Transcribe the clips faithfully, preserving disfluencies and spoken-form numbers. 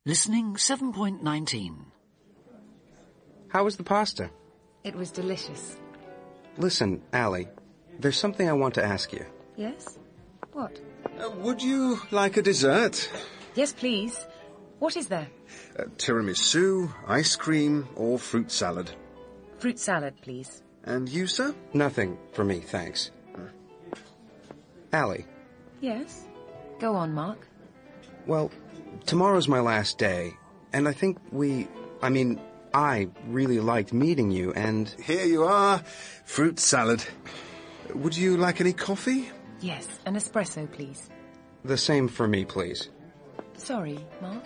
Listening seven point nineteen. How was the pasta? It was delicious. Listen, Allie, there's something I want to ask you. Yes? What? Uh, would you like a dessert? Yes, please. What is there? Uh, tiramisu, ice cream, or fruit salad? Fruit salad, please. And you, sir? Nothing for me, thanks. Allie. Yes? Go on, Mark. Well, tomorrow's my last day, and I think we... I mean, I really liked meeting you, and... Here you are. Fruit salad. Would you like any coffee? Yes, an espresso, please. The same for me, please. Sorry, Mark.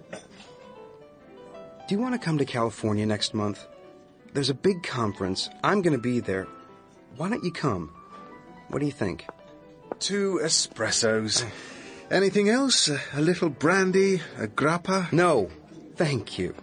Do you want to come to California next month? There's a big conference. I'm going to be there. Why don't you come? What do you think? Two espressos. Anything else? A, a little brandy? A grappa? No, thank you.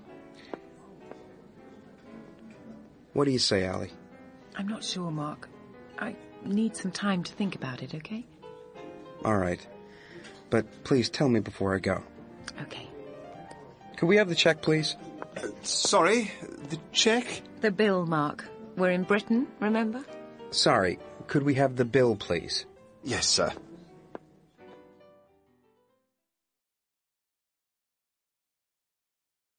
What do you say, Allie? I'm not sure, Mark. I need some time to think about it, okay? All right. But please tell me before I go. Okay. Could we have the check, please? Uh, sorry, the check? The bill, Mark. We're in Britain, remember? Sorry, could we have the bill, please? Yes, sir.